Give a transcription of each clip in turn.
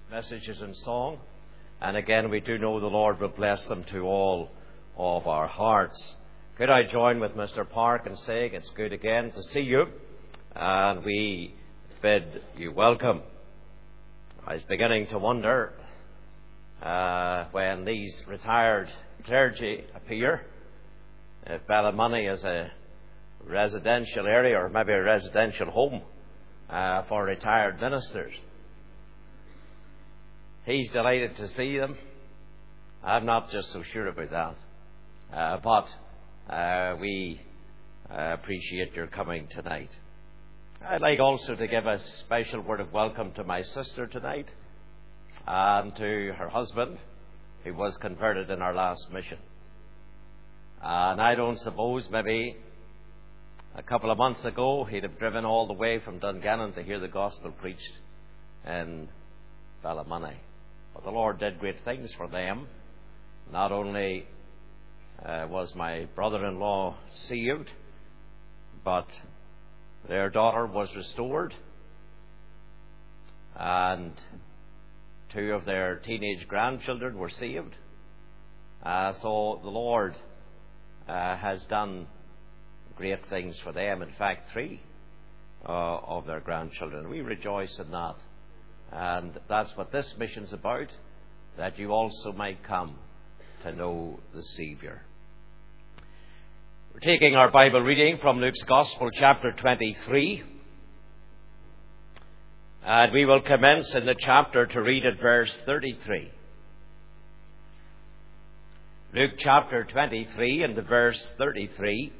messages and song. And again, we do know the Lord will bless them to all of our hearts. Could I join with Mr. Park in saying it's good again to see you, and we bid you welcome. I was beginning to wonder when these retired clergy appear, if Ballymoney is a residential area or maybe a residential home for retired ministers. He's delighted to see them. I'm not just so sure about that. But we appreciate your coming tonight. I'd like also to give a special word of welcome to my sister tonight and to her husband, who was converted in our last mission. And I don't suppose maybe a couple of months ago he'd have driven all the way from Dungannon to hear the gospel preached in Ballymoney. But the Lord did great things for them. Not only was my brother-in-law saved, but their daughter was restored, and 2 of their teenage grandchildren were saved. So the Lord has done great things for them. In fact, 3 of their grandchildren. We rejoice in that. And that's what this mission's about, that you also might come to know the Saviour. We're taking our Bible reading from Luke's Gospel, chapter 23. And we will commence in the chapter to read at verse 33. Luke chapter 23 and the verse 33.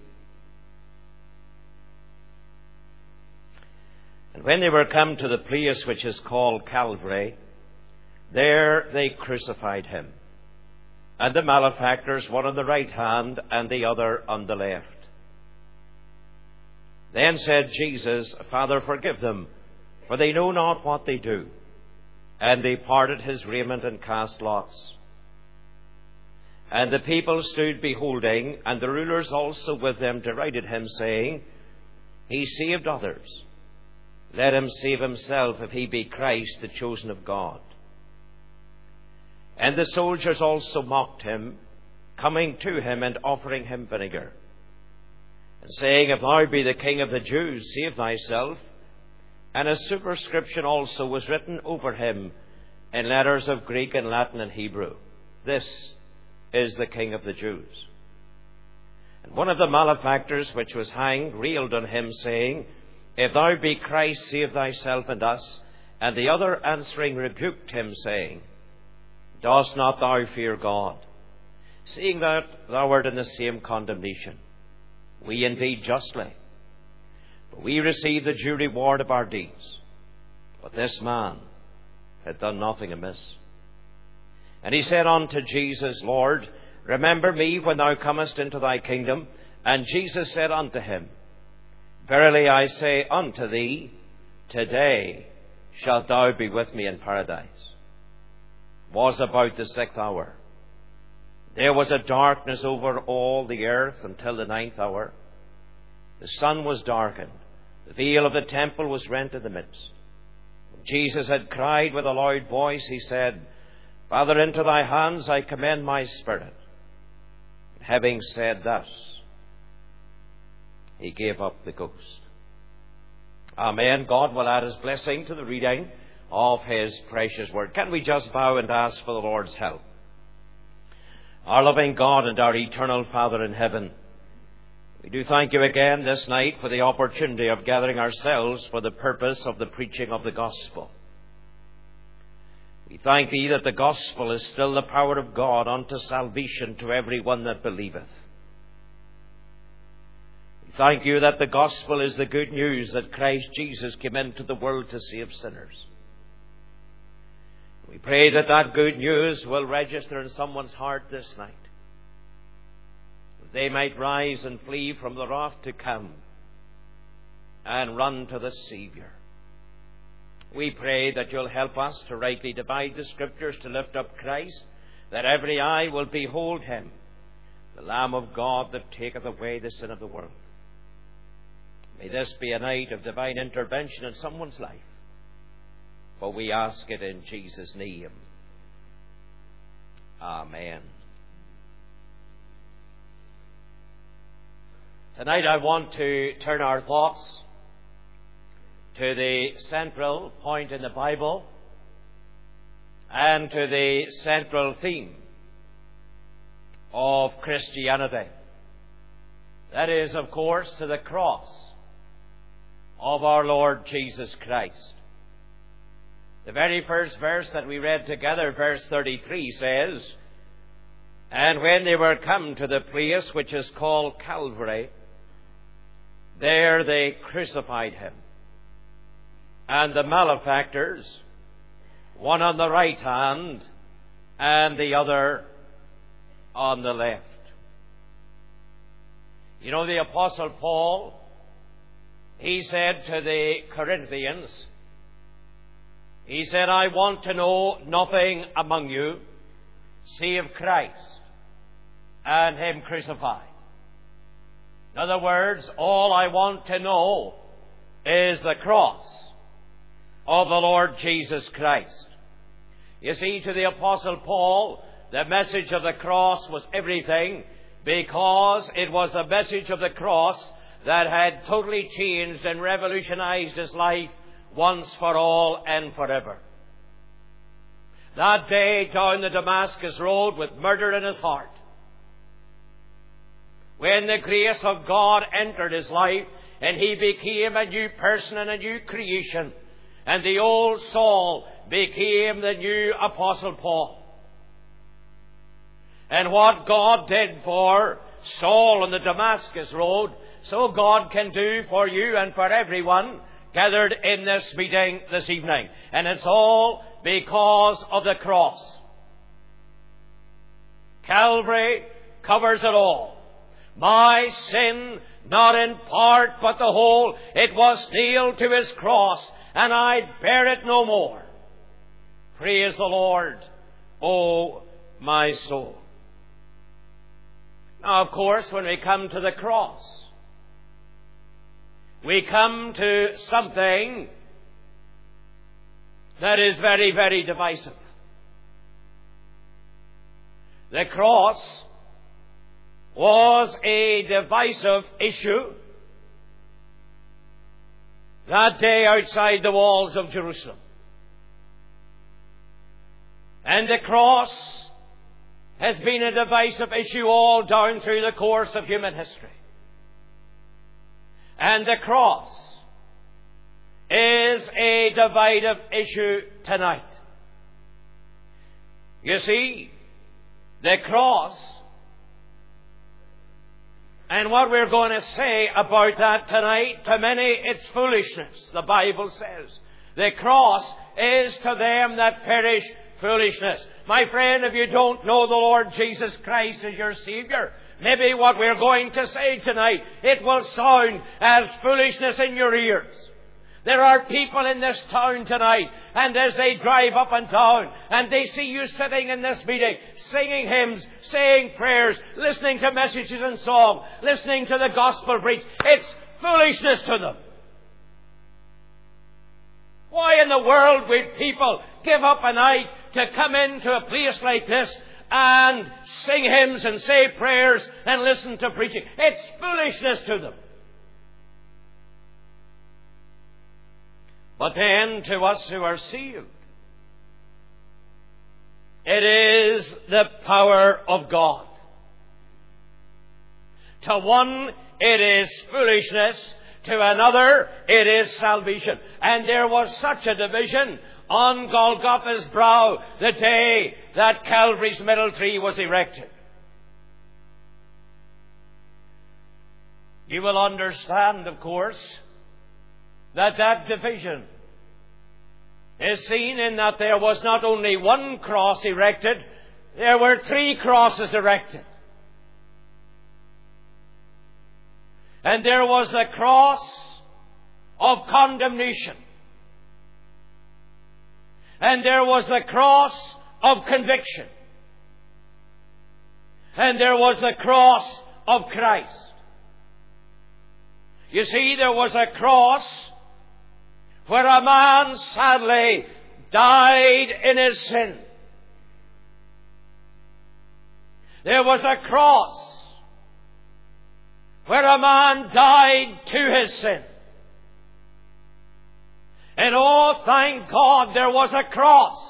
And when they were come to the place which is called Calvary, there they crucified him, and the malefactors, one on the right hand and the other on the left. Then said Jesus, Father, forgive them, for they know not what they do. And they parted his raiment and cast lots. And the people stood beholding, and the rulers also with them derided him, saying, He saved others. Let him save himself, if he be Christ, the chosen of God. And the soldiers also mocked him, coming to him and offering him vinegar, and saying, If thou be the King of the Jews, save thyself. And a superscription also was written over him in letters of Greek and Latin and Hebrew, This is the King of the Jews. And one of the malefactors which was hanged railed on him, saying, If thou be Christ, save thyself and us. And the other answering rebuked him, saying, Dost not thou fear God, seeing that thou art in the same condemnation? We indeed justly, but we receive the due reward of our deeds. But this man had done nothing amiss. And he said unto Jesus, Lord, remember me when thou comest into thy kingdom. And Jesus said unto him, Verily I say unto thee, today shalt thou be with me in paradise. Was about the 6th hour. There was a darkness over all the earth until the 9th hour. The sun was darkened. The veil of the temple was rent in the midst. When Jesus had cried with a loud voice, he said, Father, into thy hands I commend my spirit. And having said thus, he gave up the ghost. Amen. God will add his blessing to the reading of his precious word. Can we just bow and ask for the Lord's help? Our loving God and our eternal Father in heaven, we do thank you again this night for the opportunity of gathering ourselves for the purpose of the preaching of the gospel. We thank thee that the gospel is still the power of God unto salvation to every one that believeth. We thank you that the gospel is the good news that Christ Jesus came into the world to save sinners. We pray that that good news will register in someone's heart this night, that they might rise and flee from the wrath to come and run to the Saviour. We pray that you'll help us to rightly divide the Scriptures, to lift up Christ, that every eye will behold him, the Lamb of God that taketh away the sin of the world. May this be a night of divine intervention in someone's life, For we ask it in Jesus' name. Amen. Tonight I want to turn our thoughts to the central point in the Bible and to the central theme of Christianity. That is, of course, to the cross of our Lord Jesus Christ. The very first verse that we read together, verse 33, says, "And when they were come to the place which is called Calvary, there they crucified him, and the malefactors, one on the right hand and the other on the left." You know, the Apostle Paul, he said to the Corinthians, he said, "I want to know nothing among you save Christ and him crucified." In other words, all I want to know is the cross of the Lord Jesus Christ. You see, to the Apostle Paul, the message of the cross was everything, because it was the message of the cross that had totally changed and revolutionized his life once for all and forever. That day down the Damascus road with murder in his heart, when the grace of God entered his life and he became a new person and a new creation, and the old Saul became the new Apostle Paul. And what God did for Saul on the Damascus road, so God can do for you and for everyone gathered in this meeting this evening. And it's all because of the cross. Calvary covers it all. My sin, not in part but the whole, it was nailed to his cross, and I bear it no more. Praise the Lord, O my soul. Now, of course, when we come to the cross, we come to something that is very, very divisive. The cross was a divisive issue that day outside the walls of Jerusalem. And the cross has been a divisive issue all down through the course of human history. And the cross is a divisive issue tonight. You see, the cross, and what we're going to say about that tonight, to many it's foolishness, the Bible says. The cross is to them that perish foolishness. My friend, if you don't know the Lord Jesus Christ as your Savior, maybe what we're going to say tonight, it will sound as foolishness in your ears. There are people in this town tonight, and as they drive up and down, and they see you sitting in this meeting, singing hymns, saying prayers, listening to messages and song, listening to the gospel preached, it's foolishness to them. Why in the world would people give up a night to come into a place like this and sing hymns and say prayers and listen to preaching? It's foolishness to them. But then to us who are saved, it is the power of God. To one, it is foolishness. To another, it is salvation. And there was such a division on Golgotha's brow the day that Calvary's middle tree was erected. You will understand, of course, that division is seen in that there was not only one cross erected, there were 3 crosses erected. And there was a cross of condemnation. And there was the cross of conviction. And there was the cross of Christ. You see, there was a cross where a man sadly died in his sin. There was a cross where a man died to his sin. And oh, thank God there was a cross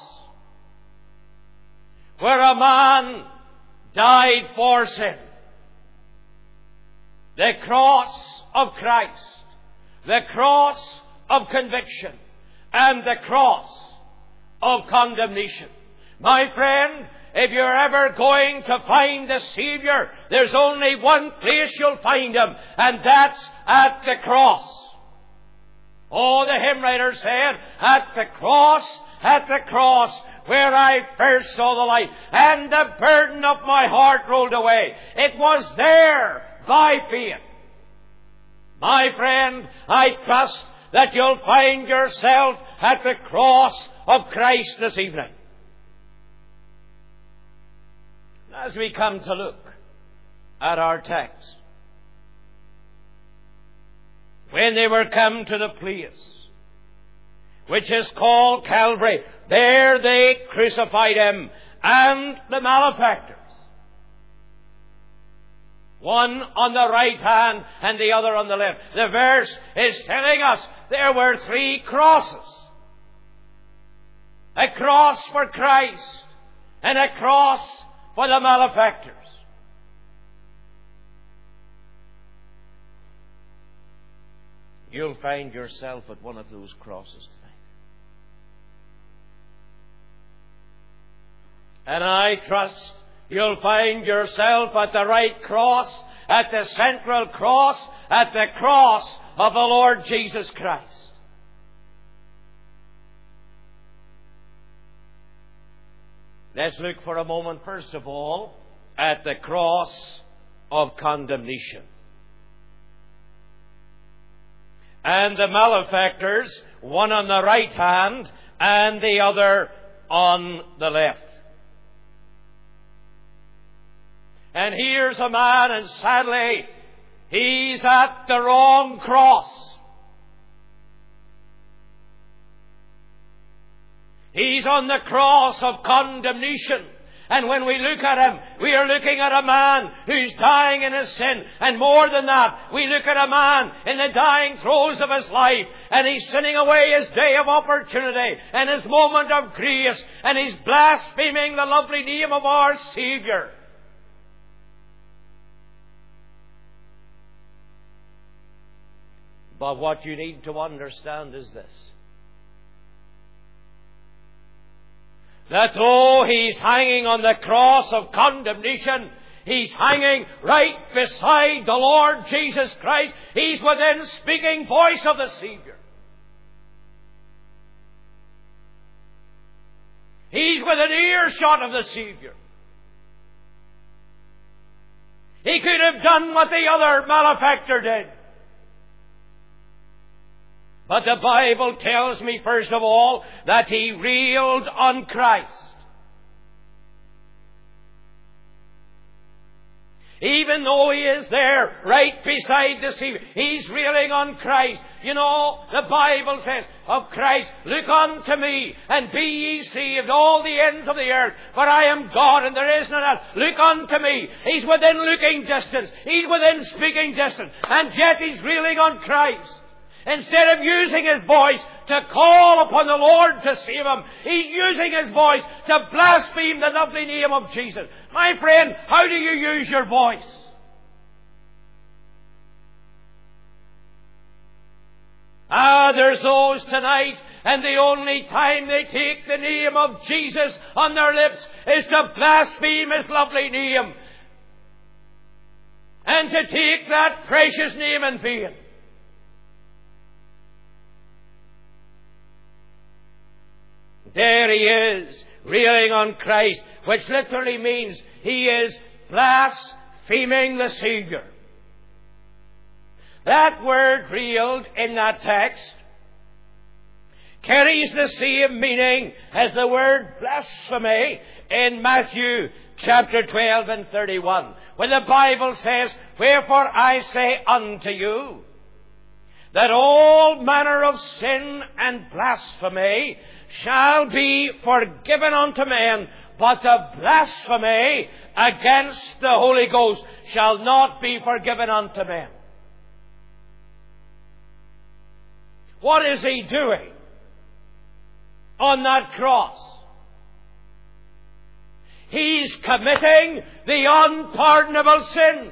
where a man died for sin. The cross of Christ, the cross of conviction, and the cross of condemnation. My friend, if you're ever going to find the Savior, there's only one place you'll find Him, and that's at the cross. Oh, the hymn writer said, at the cross, where I first saw the light, and the burden of my heart rolled away. It was there by faith. My friend, I trust that you'll find yourself at the cross of Christ this evening. As we come to look at our text, when they were come to the place which is called Calvary, there they crucified Him and the malefactors, one on the right hand and the other on the left. The verse is telling us there were 3 crosses. A cross for Christ and a cross for the malefactors. You'll find yourself at one of those crosses tonight. And I trust you'll find yourself at the right cross, at the central cross, at the cross of the Lord Jesus Christ. Let's look for a moment, first of all, at the cross of condemnation. And the malefactors, one on the right hand and the other on the left. And here's a man, and sadly, he's at the wrong cross. He's on the cross of condemnation. And when we look at him, we are looking at a man who's dying in his sin. And more than that, we look at a man in the dying throes of his life. And he's sinning away his day of opportunity and his moment of grace. And he's blaspheming the lovely name of our Savior. But what you need to understand is this: that though he's hanging on the cross of condemnation, he's hanging right beside the Lord Jesus Christ. He's within speaking voice of the Savior. He's within earshot of the Savior. He could have done what the other malefactor did. But the Bible tells me, first of all, that he railed on Christ. Even though he is there, right beside the Savior, he's railing on Christ. You know, the Bible says of Christ, "Look unto me, and be ye saved, all the ends of the earth, for I am God, and there is none else. Look unto me." He's within looking distance. He's within speaking distance. And yet he's railing on Christ. Instead of using his voice to call upon the Lord to save him, he's using his voice to blaspheme the lovely name of Jesus. My friend, how do you use your voice? There's those tonight, and the only time they take the name of Jesus on their lips is to blaspheme his lovely name and to take that precious name in vain. There he is, railing on Christ, which literally means he is blaspheming the Savior. That word railed in that text carries the same meaning as the word blasphemy in Matthew chapter 12 and 31, when the Bible says, "Wherefore I say unto you, that all manner of sin and blasphemy shall be forgiven unto men, but the blasphemy against the Holy Ghost shall not be forgiven unto men. What is he doing on that cross? He's committing the unpardonable sin.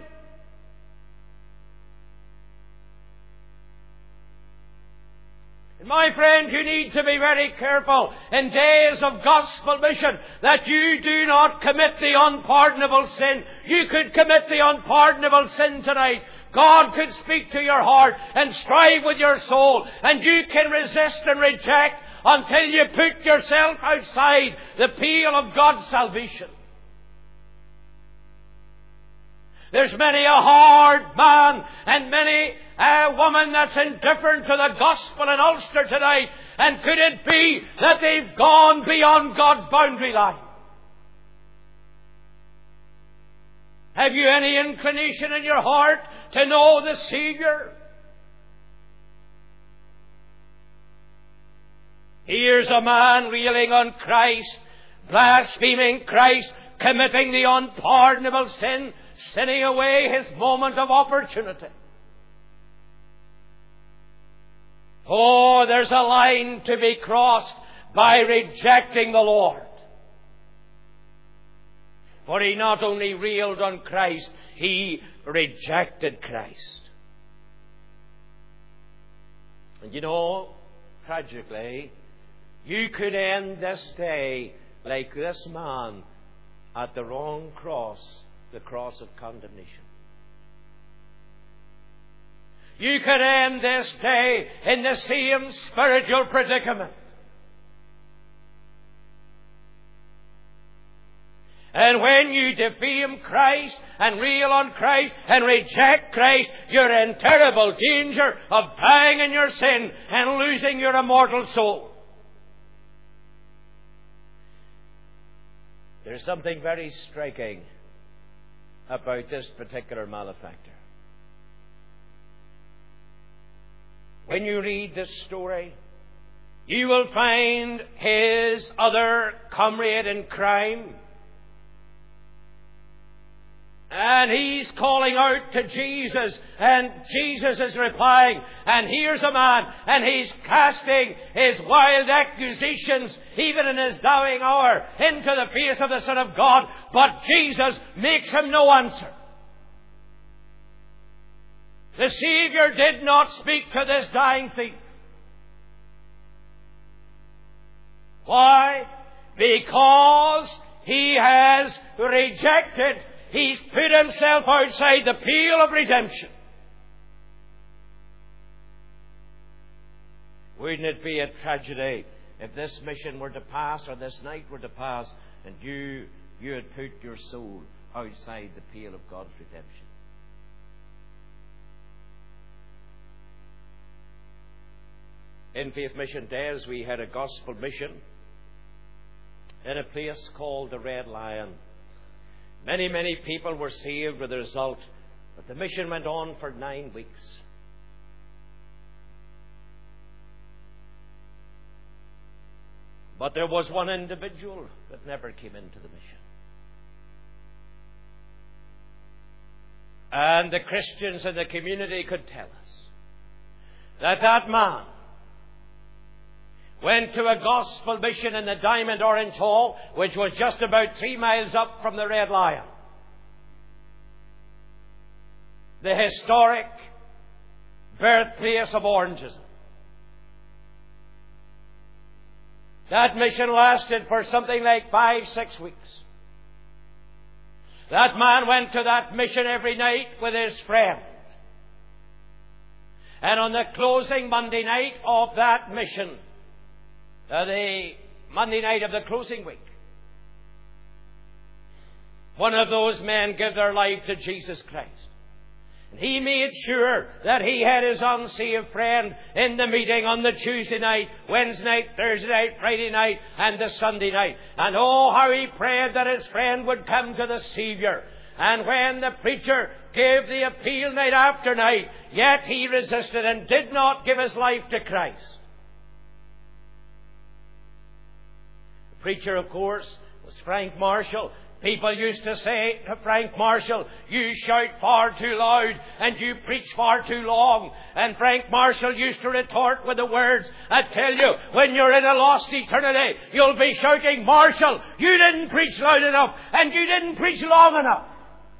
And my friend, you need to be very careful in days of gospel mission that you do not commit the unpardonable sin. You could commit the unpardonable sin tonight. God could speak to your heart and strive with your soul, and you can resist and reject until you put yourself outside the pale of God's salvation. There's many a hard man and many a woman that's indifferent to the gospel in Ulster tonight, and could it be that they've gone beyond God's boundary line? Have you any inclination in your heart to know the Savior? Here's a man railing on Christ, blaspheming Christ, committing the unpardonable sin, sinning away his moment of opportunity. Oh, there's a line to be crossed by rejecting the Lord. For he not only railed on Christ, he rejected Christ. And you know, tragically, you could end this day like this man at the wrong cross, the cross of condemnation. You could end this day in the same spiritual predicament. And when you defame Christ and rail on Christ and reject Christ, you're in terrible danger of dying in your sin and losing your immortal soul. There's something very striking about this particular malefactor. When you read this story, you will find his other comrade in crime. And he's calling out to Jesus, and Jesus is replying, and here's a man, and he's casting his wild accusations, even in his dying hour, into the face of the Son of God, but Jesus makes him no answer. The Savior did not speak to this dying thief. Why? Because he has rejected. He's put himself outside the pale of redemption. Wouldn't it be a tragedy if this mission were to pass, or this night were to pass, and you had put your soul outside the pale of God's redemption? In Faith Mission Days, we had a gospel mission in a place called the Red Lion. Many, many people were saved with the result, but the mission went on for 9 weeks. But there was one individual that never came into the mission. And the Christians in the community could tell us that that man went to a gospel mission in the Diamond Orange Hall, which was just about 3 miles up from the Red Lion. The historic birthplace of Orangism. That mission lasted for something like 5-6 weeks. That man went to that mission every night with his friends. And on the closing Monday night of that mission, the Monday night of the closing week, one of those men gave their life to Jesus Christ. And he made sure that he had his unsaved friend in the meeting on the Tuesday night, Wednesday night, Thursday night, Friday night, and the Sunday night. And oh, how he prayed that his friend would come to the Savior. And when the preacher gave the appeal night after night, yet he resisted and did not give his life to Christ. Preacher, of course, was Frank Marshall. People used to say to Frank Marshall, "You shout far too loud and you preach far too long." And Frank Marshall used to retort with the words, "I tell you, when you're in a lost eternity, you'll be shouting, 'Marshall, you didn't preach loud enough and you didn't preach long enough.'"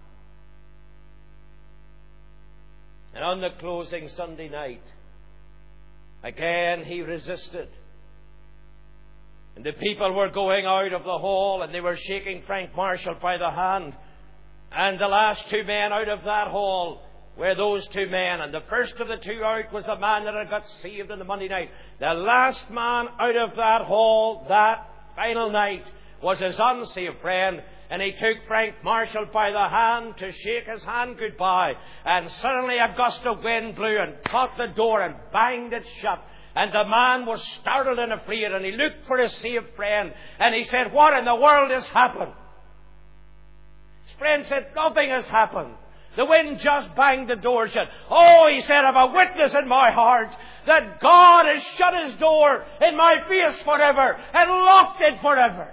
And on the closing Sunday night, again he resisted. And the people were going out of the hall and they were shaking Frank Marshall by the hand. And the last two men out of that hall were those two men. And the first of the two out was the man that had got saved on the Monday night. The last man out of that hall that final night was his unsaved friend. And he took Frank Marshall by the hand to shake his hand goodbye. And suddenly a gust of wind blew and caught the door and banged it shut. And the man was startled and afraid, and he looked for his saved friend, and he said, "What in the world has happened?" His friend said, "Nothing has happened. The wind just banged the door shut." "Oh," he said, "I've a witness in my heart that God has shut His door in my face forever and locked it forever."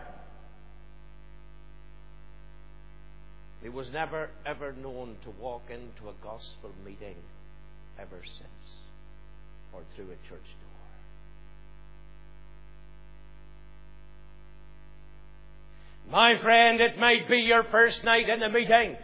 He was never ever known to walk into a gospel meeting ever since, or through a church door. My friend, it might be your first night in the meeting.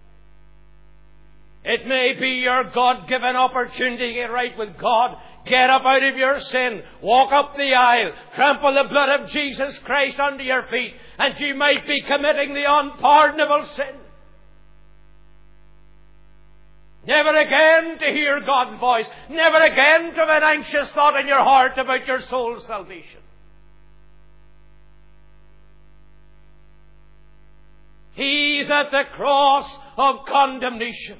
It may be your God-given opportunity to get right with God. Get up out of your sin. Walk up the aisle. Trample the blood of Jesus Christ under your feet. And you might be committing the unpardonable sin. Never again to hear God's voice. Never again to have an anxious thought in your heart about your soul's salvation. He's at the cross of condemnation.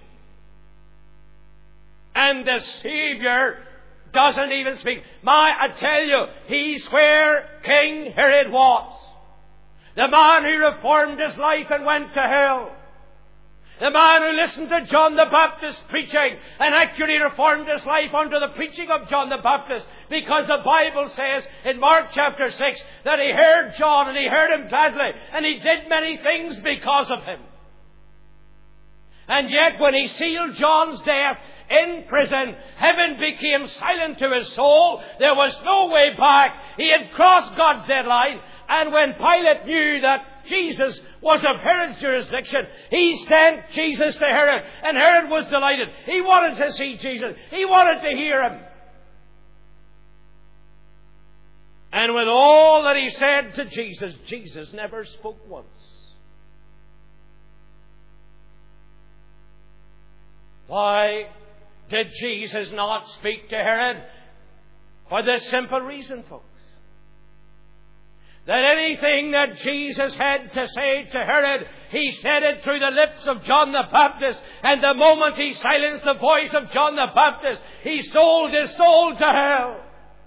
And the Savior doesn't even speak. I tell you, he's where King Herod was. The man who reformed his life and went to hell. The man who listened to John the Baptist preaching and accurately reformed his life under the preaching of John the Baptist, because the Bible says in Mark chapter 6 that he heard John and he heard him gladly and he did many things because of him. And yet when he sealed John's death in prison, heaven became silent to his soul. There was no way back. He had crossed God's deadline. And when Pilate knew that Jesus was of Herod's jurisdiction, he sent Jesus to Herod. And Herod was delighted. He wanted to see Jesus. He wanted to hear him. And with all that he said to Jesus, Jesus never spoke once. Why did Jesus not speak to Herod? For this simple reason, folks. That anything that Jesus had to say to Herod, he said it through the lips of John the Baptist. And the moment he silenced the voice of John the Baptist, he sold his soul to hell.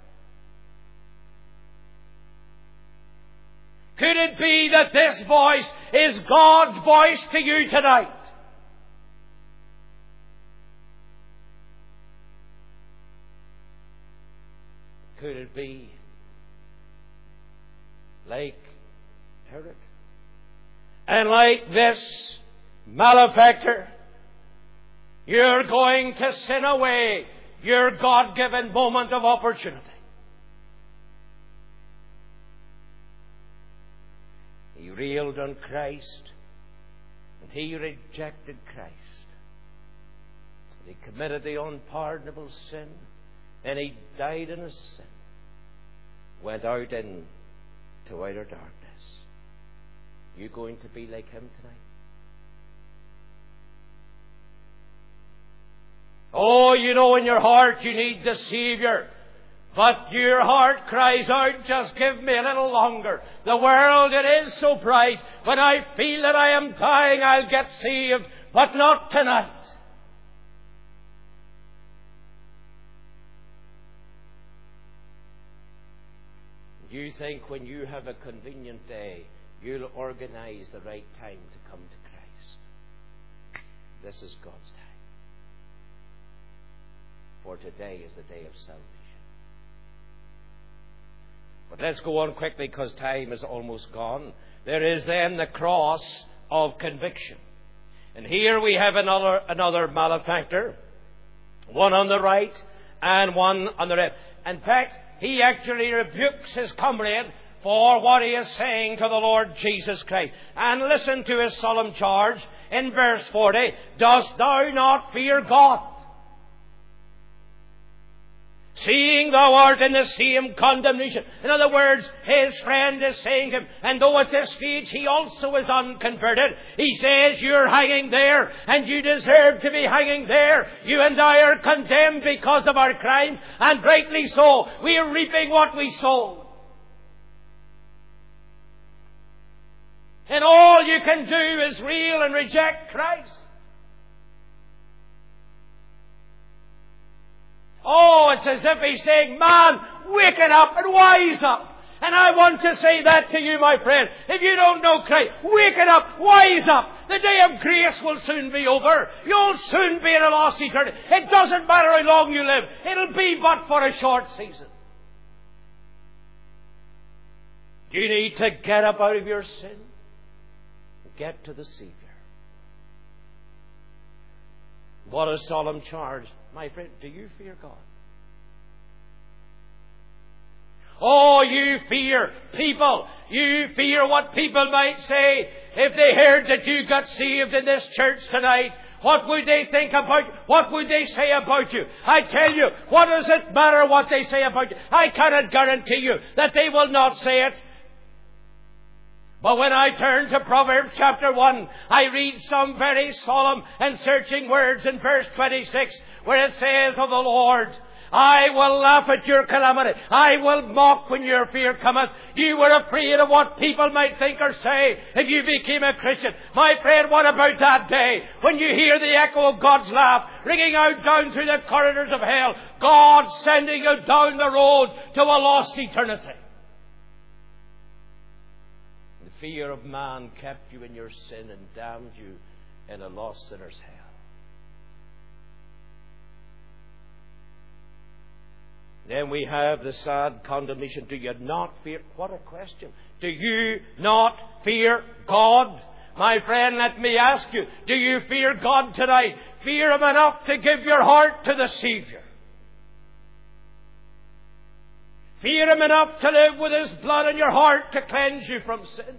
Could it be that this voice is God's voice to you tonight? Could it be like Herod and like this malefactor? You're going to sin away your God-given moment of opportunity. He railed on Christ and he rejected Christ. He committed the unpardonable sin and he died in his sin. Went out into outer darkness. You going to be like him tonight? Oh, you know in your heart you need the Savior. But your heart cries out, just give me a little longer. The world, it is so bright. When I feel that I am dying, I'll get saved. But not tonight. You think when you have a convenient day, you'll organize the right time to come to Christ. This is God's time. For today is the day of salvation. But let's go on quickly because time is almost gone. There is then the cross of conviction. And here we have another malefactor, one on the right and one on the left. In fact, he actually rebukes his comrade for what he is saying to the Lord Jesus Christ. And listen to his solemn charge in verse 40. Dost thou not fear God, seeing thou art in the same condemnation? In other words, his friend is saying to him, and though at this stage he also is unconverted, he says, you're hanging there, and you deserve to be hanging there. You and I are condemned because of our crime, and rightly so. We are reaping what we sow. And all you can do is reel and reject Christ. Oh, it's as if he's saying, man, wake it up and wise up. And I want to say that to you, my friend. If you don't know Christ, wake it up, wise up. The day of grace will soon be over. You'll soon be in a lost eternity. It doesn't matter how long you live. It'll be but for a short season. You need to get up out of your sin. Get to the Savior. What a solemn charge. My friend, do you fear God? Oh, you fear people. You fear what people might say if they heard that you got saved in this church tonight. What would they think about you? What would they say about you? I tell you, what does it matter what they say about you? I cannot guarantee you that they will not say it. But when I turn to Proverbs chapter 1, I read some very solemn and searching words in verse 26, where it says of the Lord, I will laugh at your calamity. I will mock when your fear cometh. You were afraid of what people might think or say if you became a Christian. My friend, what about that day when you hear the echo of God's laugh ringing out down through the corridors of hell? God sending you down the road to a lost eternity. Fear of man kept you in your sin and damned you in a lost sinner's hell. Then we have the sad condemnation. Do you not fear? What a question. Do you not fear God? My friend, let me ask you, do you fear God tonight? Fear Him enough to give your heart to the Savior. Fear Him enough to live with His blood in your heart to cleanse you from sin.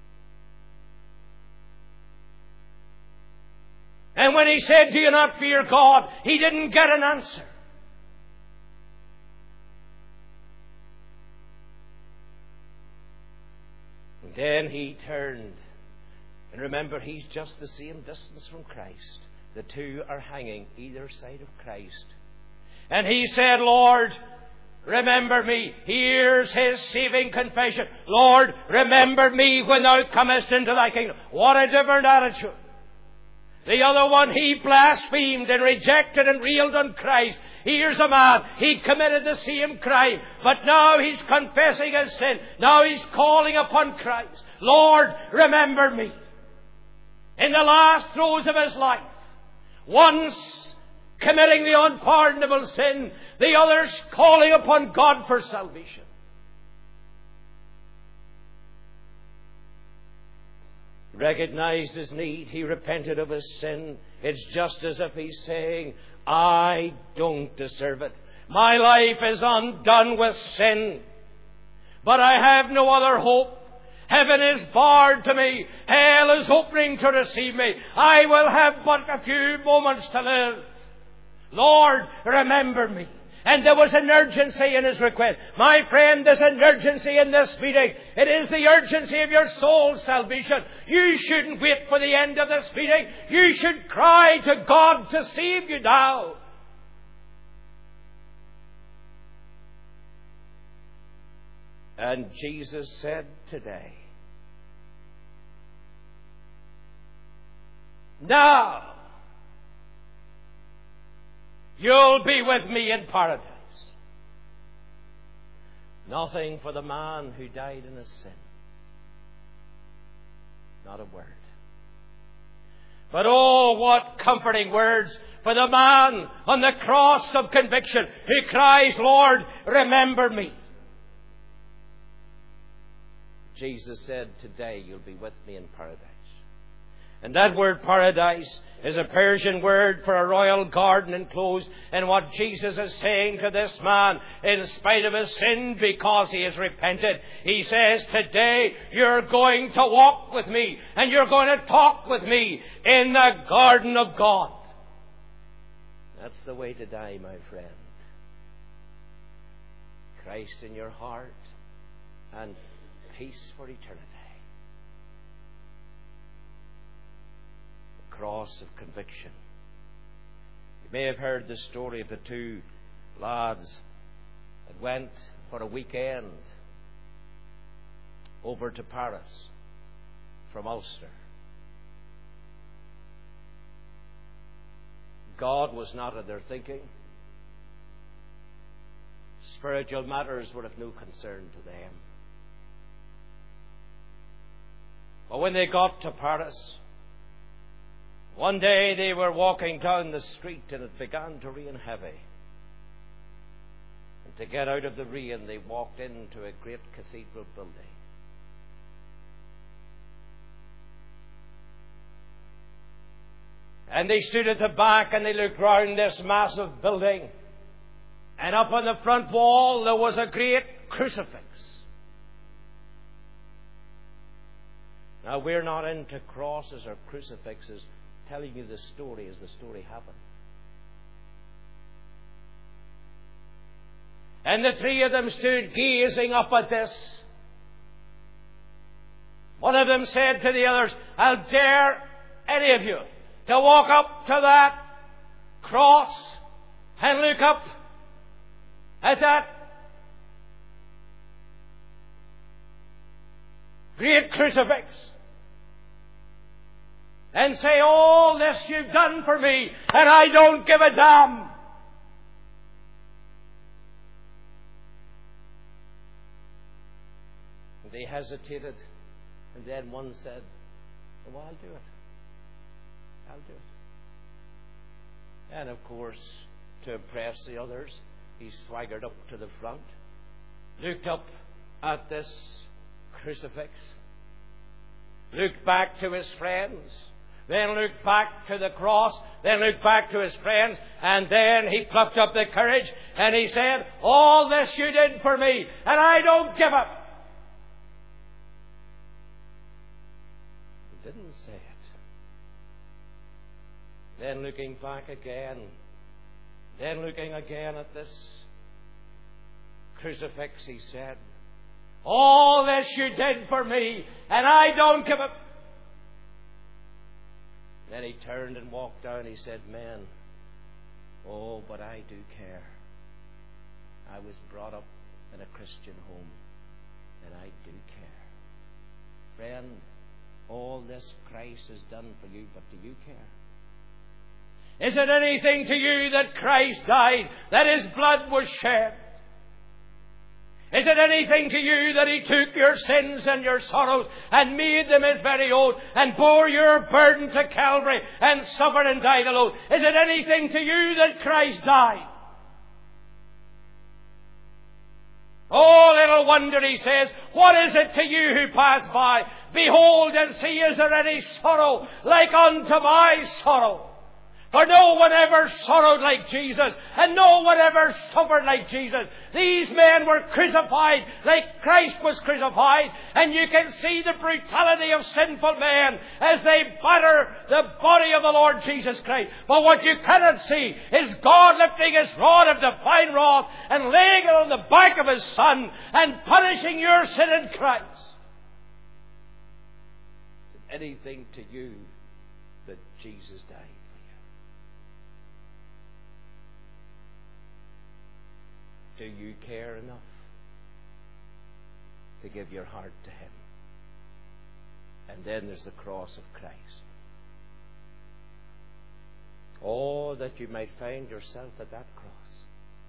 And when he said, do you not fear God, he didn't get an answer. And then he turned. And remember, he's just the same distance from Christ. The two are hanging either side of Christ. And he said, Lord, remember me. Here's his saving confession. Lord, remember me when thou comest into thy kingdom. What a different attitude. The other one, he blasphemed and rejected and railed on Christ. Here's a man, he committed the same crime, but now he's confessing his sin. Now he's calling upon Christ. Lord, remember me. In the last throes of his life, once committing the unpardonable sin, the others calling upon God for salvation. Recognized his need. He repented of his sin. It's just as if he's saying, I don't deserve it. My life is undone with sin. But I have no other hope. Heaven is barred to me. Hell is opening to receive me. I will have but a few moments to live. Lord, remember me. And there was an urgency in his request. My friend, there's an urgency in this meeting. It is the urgency of your soul's salvation. You shouldn't wait for the end of this meeting. You should cry to God to save you now. And Jesus said today, now you'll be with me in paradise. Nothing for the man who died in his sin. Not a word. But oh, what comforting words for the man on the cross of conviction who cries, Lord, remember me. Jesus said, today you'll be with me in paradise. And that word paradise is a Persian word for a royal garden enclosed. And what Jesus is saying to this man, in spite of his sin, because he has repented, he says, today you're going to walk with me and you're going to talk with me in the garden of God. That's the way to die, my friend. Christ in your heart and peace for eternity. The cross of conviction. You may have heard the story of the two lads that went for a weekend over to Paris from Ulster. God was not in their thinking. Spiritual matters were of no concern to them. But when they got to Paris, one day they were walking down the street and it began to rain heavy. And to get out of the rain, they walked into a great cathedral building. And they stood at the back and they looked round this massive building. And up on the front wall there was a great crucifix. Now, we're not into crosses or crucifixes telling you the story as the story happened. And the three of them stood gazing up at this. One of them said to the others, I'll dare any of you to walk up to that cross and look up at that great crucifix and say, all this you've done for me and I don't give a damn. And they hesitated, and then one said, well, I'll do it. I'll do it. And of course, to impress the others, he swaggered up to the front, looked up at this crucifix, looked back to his friends, then looked back to the cross, then looked back to his friends, and then he plucked up the courage and he said, all this you did for me, and I don't give up. He didn't say it. Then looking back again, then looking again at this crucifix, he said, all this you did for me, and I don't give up. Then he turned and walked down. He said, men, oh, but I do care. I was brought up in a Christian home, and I do care. Friend, all this Christ has done for you, but do you care? Is it anything to you that Christ died, that His blood was shed? Is it anything to you that He took your sins and your sorrows and made them His very own and bore your burden to Calvary and suffered and died alone? Is it anything to you that Christ died? Oh, little wonder, he says, what is it to you who pass by? Behold and see, is there any sorrow like unto my sorrow? For no one ever sorrowed like Jesus, and no one ever suffered like Jesus. These men were crucified like Christ was crucified, and you can see the brutality of sinful men as they batter the body of the Lord Jesus Christ. But what you cannot see is God lifting His rod of divine wrath and laying it on the back of His Son and punishing your sin in Christ. Is it anything to you that Jesus died? Do you care enough to give your heart to Him? And then there's the cross of Christ. Oh, that you might find yourself at that cross.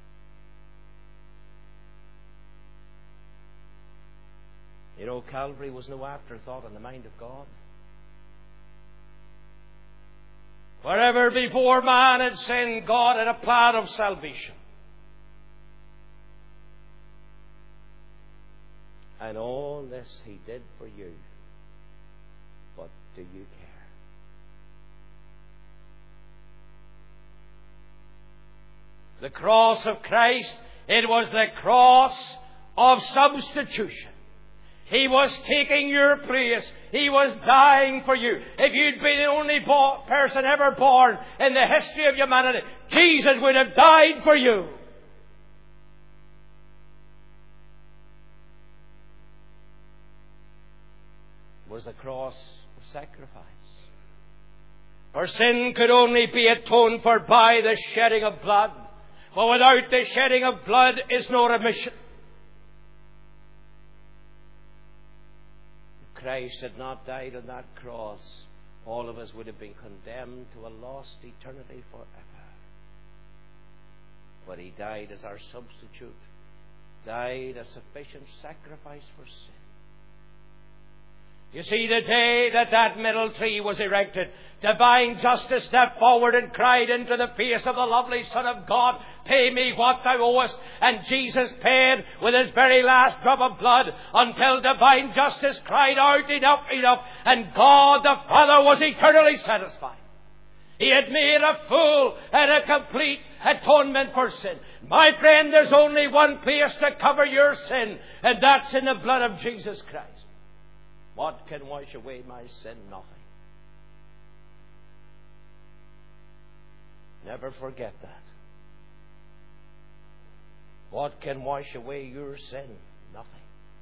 You know, Calvary was no afterthought in the mind of God. Wherever before man had sinned, God had a plan of salvation. And all this He did for you. But do you care? The cross of Christ, it was the cross of substitution. He was taking your place. He was dying for you. If you'd been the only person ever born in the history of humanity, Jesus would have died for you. It was the cross of sacrifice. For sin could only be atoned for by the shedding of blood. But without the shedding of blood is no remission. If Christ had not died on that cross, all of us would have been condemned to a lost eternity forever. But He died as our substitute, died a sufficient sacrifice for sin. You see, the day that middle tree was erected, divine justice stepped forward and cried into the face of the lovely Son of God, "Pay me what thou owest." And Jesus paid with His very last drop of blood until divine justice cried out, "Enough, enough." And God the Father was eternally satisfied. He had made a full and a complete atonement for sin. My friend, there's only one place to cover your sin, and that's in the blood of Jesus Christ. What can wash away my sin? Nothing. Never forget that. What can wash away your sin? Nothing.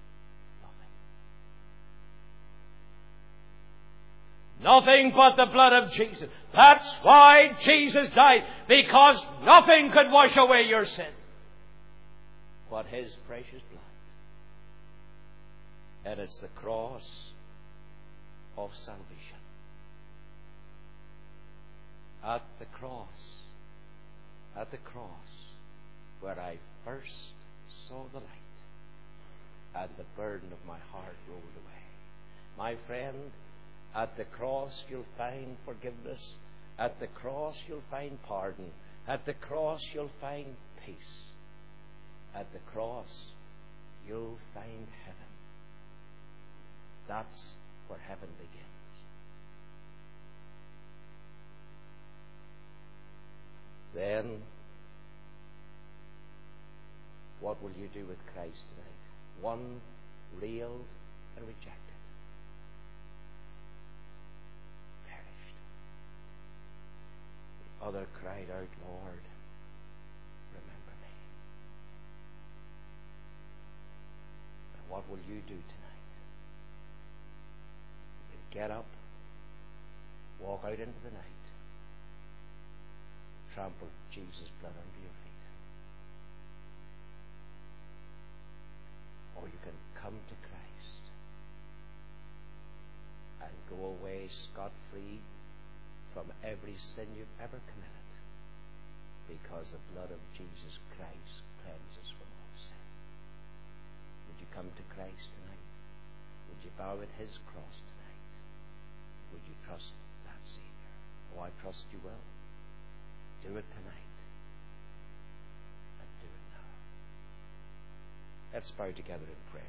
Nothing. Nothing but the blood of Jesus. That's why Jesus died. Because nothing could wash away your sin but His precious blood. And it's the cross of salvation. At the cross, where I first saw the light, and the burden of my heart rolled away. My friend, at the cross you'll find forgiveness. At the cross you'll find pardon. At the cross you'll find peace. At the cross you'll find heaven. That's where heaven begins. Then, what will you do with Christ tonight? One railed and rejected, perished. The other cried out, "Lord, remember me." And what will you do tonight? Get up, walk out into the night, trample Jesus' blood under your feet. Or you can come to Christ and go away scot-free from every sin you've ever committed, because the blood of Jesus Christ cleanses from all sin. Would you come to Christ tonight? Would you bow at His cross tonight? Would you trust that Savior? Oh, I trust you will. Do it tonight. And do it now. Let's bow together in prayer.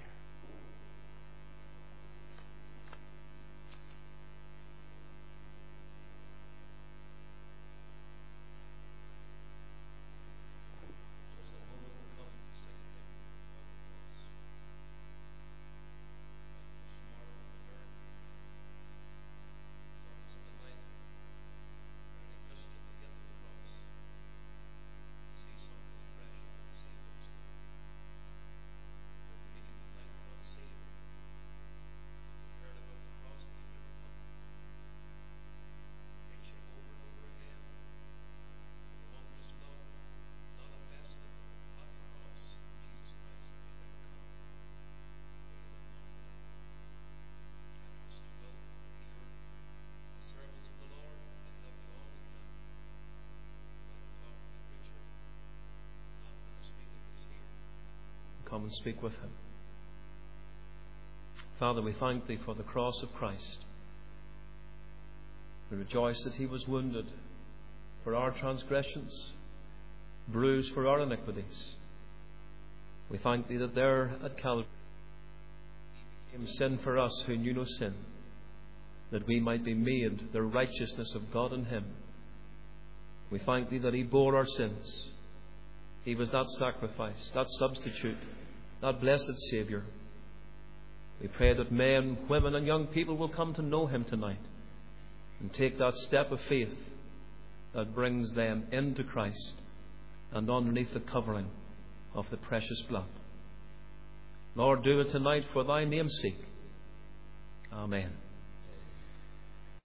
Come and speak with Him. Father, we thank Thee for the cross of Christ. We rejoice that He was wounded for our transgressions, bruised for our iniquities. We thank Thee that there at Calvary sin for us who knew no sin, that we might be made the righteousness of God in Him. We thank Thee that He bore our sins. He was that sacrifice, that substitute, that blessed Saviour. We pray that men, women and young people will come to know Him tonight and take that step of faith that brings them into Christ and underneath the covering of the precious blood. Lord, do it tonight for Thy name's sake. Amen.